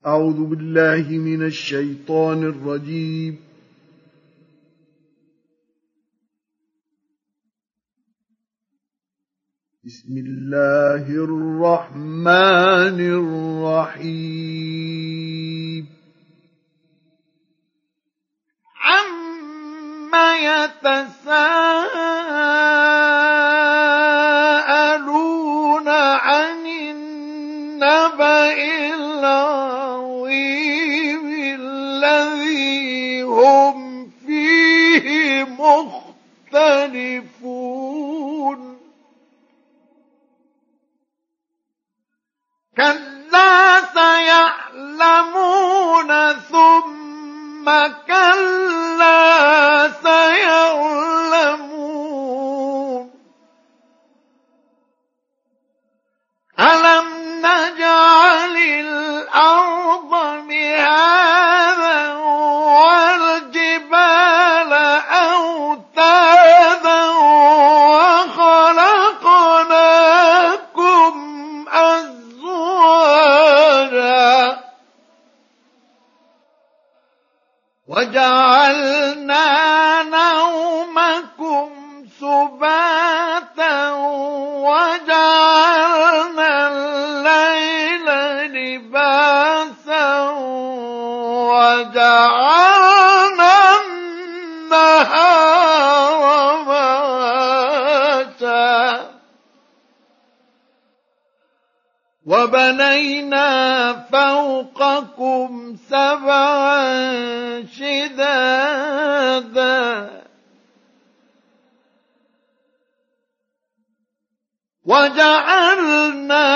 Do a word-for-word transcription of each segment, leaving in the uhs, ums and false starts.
أعوذ بالله من الشيطان الرجيم. بسم الله الرحمن الرحيم. عما يتساءلون عن النبأ العظيم الذي هم فيه مختلفون. كلا سيعلمون ثم كلا سيعلمون. ألم نجعل الأرض مهادا والجبال أوتادا وخلقناكم أزواجا وجعلنا نومكم سباتا وجعلنا الليل لباسا وجعلنا النهار معاشا وبنينا فوقكم سبعا شدادا وجعلنا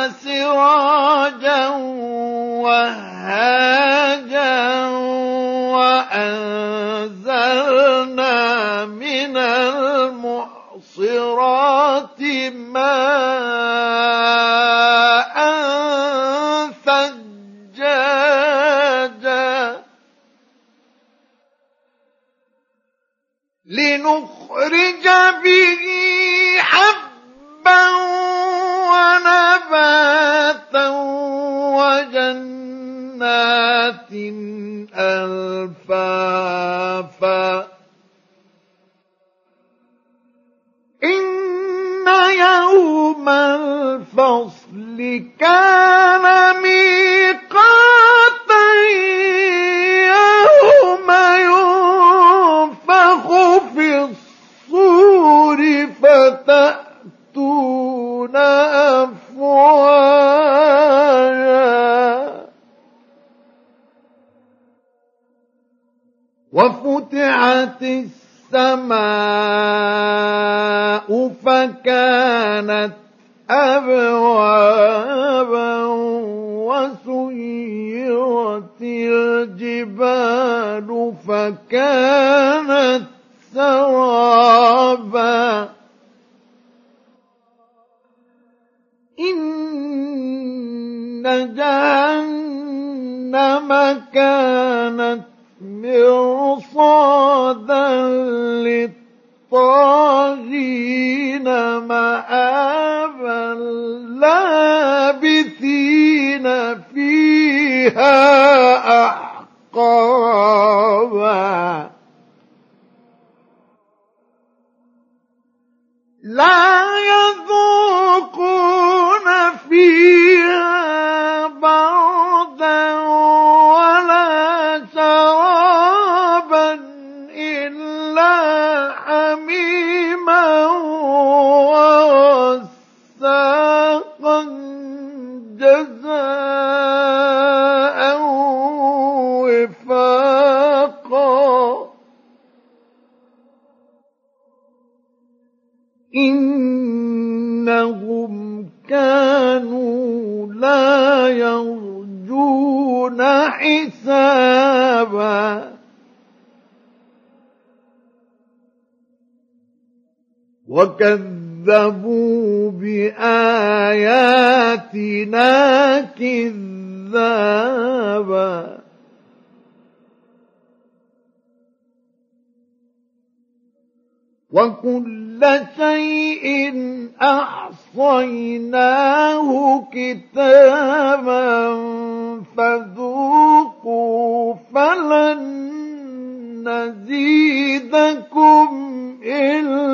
سراجا وهاجا وأنزلنا من المعصرات ماء ثجاجا لنخرج به حبا ونباتا وجنات ألفافا إن يوم الفصل كان ميقاتا يوم ينفخ في الصور فتأتون أفواجا وفتحت السماء فكانت أبوابا وسيرت الجبال فكانت سرابا إن جهنم كانت مرصادا للطاغين مآبا لابثين فيها أحقابا لا يذوقون فيها بردا ولا شرابا إلا حميما وغساقا جزاء وفاقا إنهم كانوا لا يرجون حسابا وكذبوا بآياتنا كذابا وكل شيء أحصيناه كتابا فذوقوا زادكم إلا